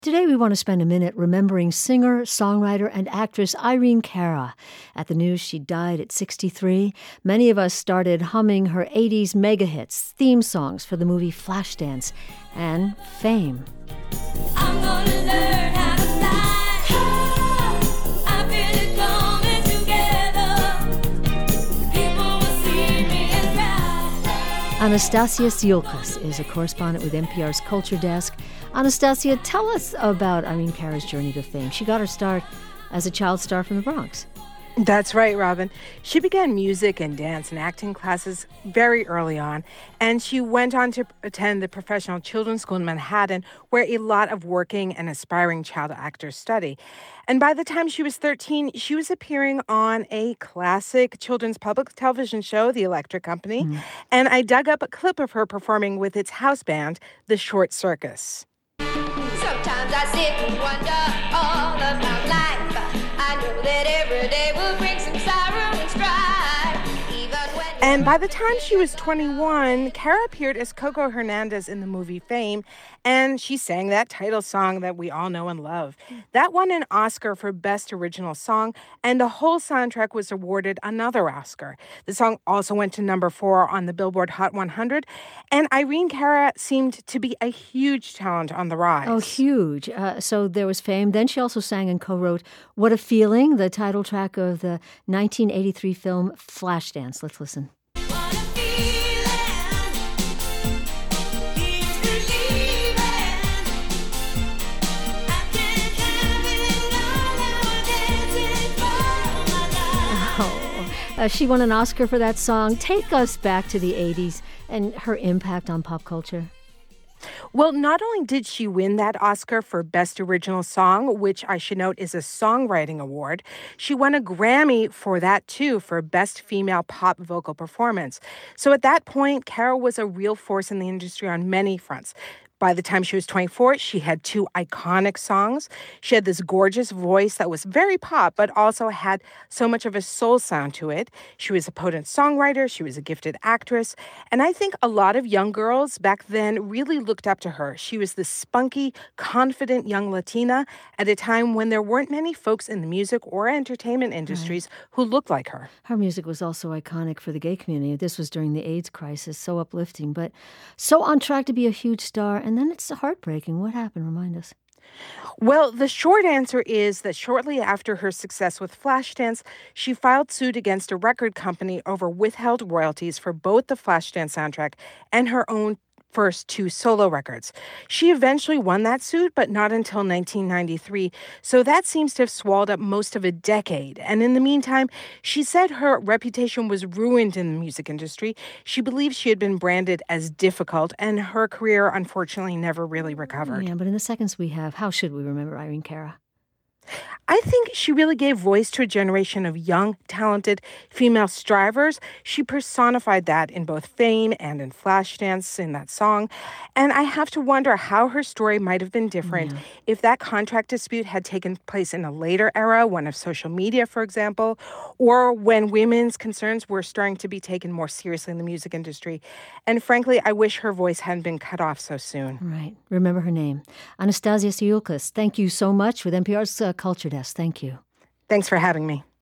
Today we want to spend a minute remembering singer, songwriter, and actress Irene Cara. At the news she died at 63, many of us started humming her 80s mega hits, theme songs for the movie Flashdance, and Fame. I'm gonna learn how to fly. Oh, I feel it coming together. People will see me and cry. Anastasia Tsiolkas is a correspondent with NPR's Culture Desk. Anastasia, tell us about Irene Cara's journey to fame. She got her start as a child star from the Bronx. That's right, Robin. She began music and dance and acting classes very early on, and she went on to attend the Professional Children's School in Manhattan, where a lot of working and aspiring child actors study. And by the time she was 13, she was appearing on a classic children's public television show, The Electric Company, and I dug up a clip of her performing with its house band, The Short Circus. Sometimes I sit and wonder all about life. I know that every day will bring some sorrow and strife. Even when And by the time she was 21, Cara appeared as Coco Hernandez in the movie Fame, and she sang that title song that we all know and love. That won an Oscar for Best Original Song, and the whole soundtrack was awarded another Oscar. The song also went to number 4 on the Billboard Hot 100, and Irene Cara seemed to be a huge talent on the rise. Oh, huge. So there was Fame. Then she also sang and co-wrote What a Feeling, the title track of the 1983 film Flashdance. Let's listen. She won an Oscar for that song. Take us back to the 80s and her impact on pop culture. Well, not only did she win that Oscar for Best Original Song, which I should note is a songwriting award, she won a Grammy for that too, for Best Female Pop Vocal Performance. So at that point, Cara was a real force in the industry on many fronts. By the time she was 24, she had 2 iconic songs. She had this gorgeous voice that was very pop, but also had so much of a soul sound to it. She was a potent songwriter. She was a gifted actress. And I think a lot of young girls back then really looked up to her. She was this spunky, confident young Latina at a time when there weren't many folks in the music or entertainment industries who looked like her. Her music was also iconic for the gay community. This was during the AIDS crisis, so uplifting, but so on track to be a huge star. And then it's heartbreaking. What happened? Remind us. Well, the short answer is that shortly after her success with Flashdance, she filed suit against a record company over withheld royalties for both the Flashdance soundtrack and her own first 2 solo records. She eventually won that suit, but not until 1993. So that seems to have swallowed up most of a decade. And in the meantime, she said her reputation was ruined in the music industry. She believes she had been branded as difficult, and her career, unfortunately, never really recovered. Yeah, but in the seconds we have, how should we remember Irene Cara? I think she really gave voice to a generation of young, talented female strivers. She personified that in both Fame and in Flashdance in that song. And I have to wonder how her story might have been different if that contract dispute had taken place in a later era, one of social media, for example, or when women's concerns were starting to be taken more seriously in the music industry. And frankly, I wish her voice hadn't been cut off so soon. Right. Remember her name. Anastasia Tsiolkas, thank you so much with NPR's Culture Desk. Thank you. Thanks for having me.